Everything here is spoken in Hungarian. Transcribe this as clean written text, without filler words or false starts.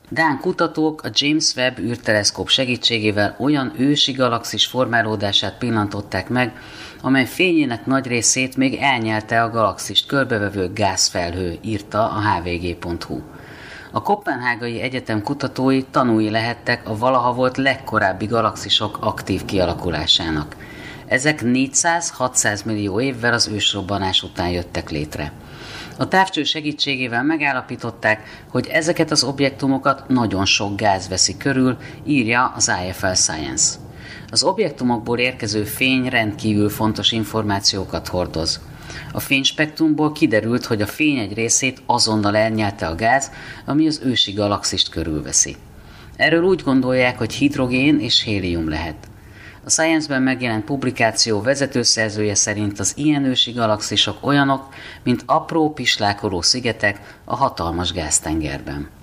Dán kutatók a James Webb űrteleszkóp segítségével olyan ősi galaxis formálódását pillantották meg, amely fényének nagy részét még elnyelte a galaxist körbevevő gázfelhő, írta a hvg.hu. A Koppenhágai Egyetem kutatói tanúi lehettek a valaha volt legkorábbi galaxisok aktív kialakulásának. Ezek 400-600 millió évvel az ősrobbanás után jöttek létre. A távcső segítségével megállapították, hogy ezeket az objektumokat nagyon sok gáz veszi körül, írja az IFL Science. Az objektumokból érkező fény rendkívül fontos információkat hordoz. A fényspektrumból kiderült, hogy a fény egy részét azonnal elnyelte a gáz, ami az ősi galaxist körülveszi. Erről úgy gondolják, hogy hidrogén és hélium lehet. A Science-ben megjelent publikáció vezetőszerzője szerint az ilyen ősi galaxisok olyanok, mint apró pislákoló szigetek a hatalmas gáztengerben.